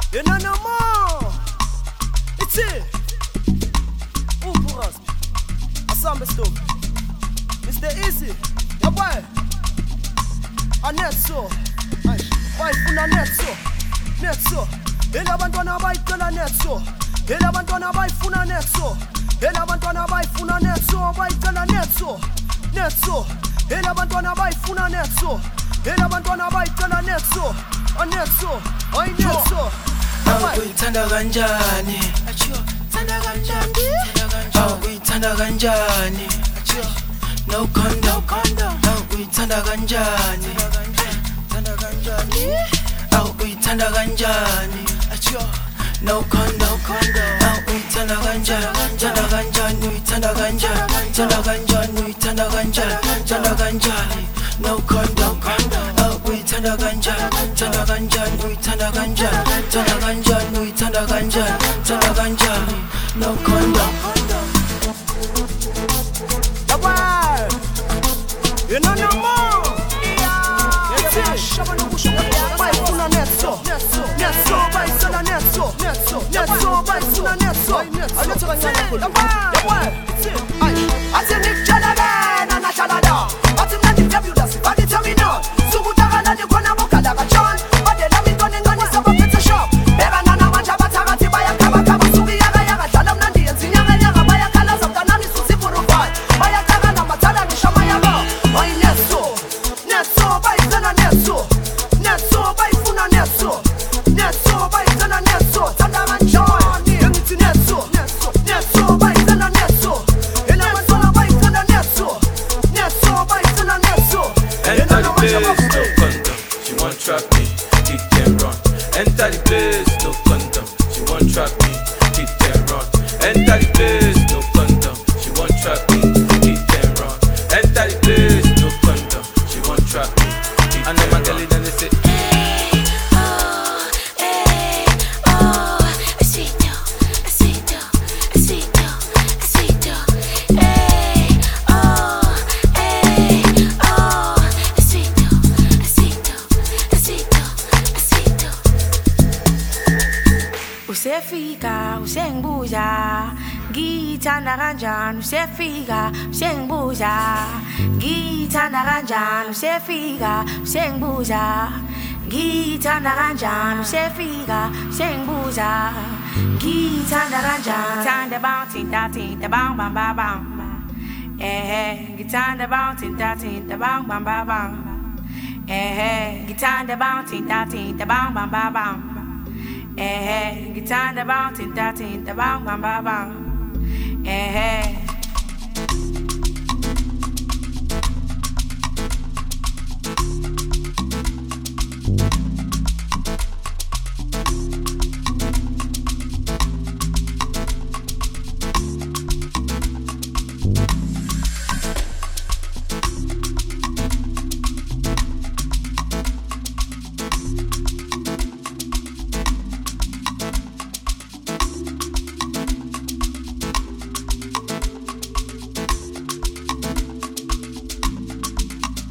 You know no more. It's it. Who for us? Assemble stop. Mr. Easy. Yeah boy. A net so. Why funa net so? Net so. Ela bantwana bayicela net so. Ela bantwana bayifuna net so. Ela bantwana bayifuna net so. Bayicela net so. Net so. Ela bantwana bayifuna net so. Ela bantwana bayicela net so. A net so. Ay net so. Awuyithanda kanjani? Thanda kanjani? Awuyithanda kanjani? No condom. Awuyithanda kanjani? Thanda kanjani? Awuyithanda kanjani? No condom. Awuyithanda kanjani? Thanda kanjani? Uyithanda kanjani? Thanda kanjani? Uyithanda kanjani? Thanda kanjani? No condom. Thanda kanjani? Thanda kanjani? Uyithanda kanjani? Thanda kanjani? Uyithanda kanjani? Thanda kanjani? No condom. You know no more. Yes, buy funa net so. Net so, buy funa net so. Net so, buy funa net so. I net so kanyana. I say Nick Jaladan and Nashalada. I think that the fabulous, but it's a minor. So good that you gonna book a John. But they love me running on the suburb to shop. Bega nana manja batagati by a kaba sugi yaga talam nandi and Sinyaga by a colors of the Nani Susi Purufai. By a Kagana Matala Nishamayama. My net so by Zana net so by Funa net so by Zana net so Tandaman John net so by Zana net so and I was all by Zana net so by Zana net so. Enter the place, no condom. She won't trap me, it can run. Enter the place, no condom. She won't trap me, it can run. Enter the place, no condom. She won't trap me, it can run. Enter the place, no condom. She won't trap me. I know my girl, then they say, Usefika, usengibuza, ngithanda kanjani, usefika, usengibuza, ngithanda kanjani, usefika, usengibuza, ngithanda kanjani, usefika, usengibuza, ngithanda kanjani, ngithanda bang tinta bang bang bang bang, ngithanda bang tinta bang bang bang bang, ngithanda bang tinta bang bang bang bang. Gitanda bang, tinta bang, bang, bang, bang.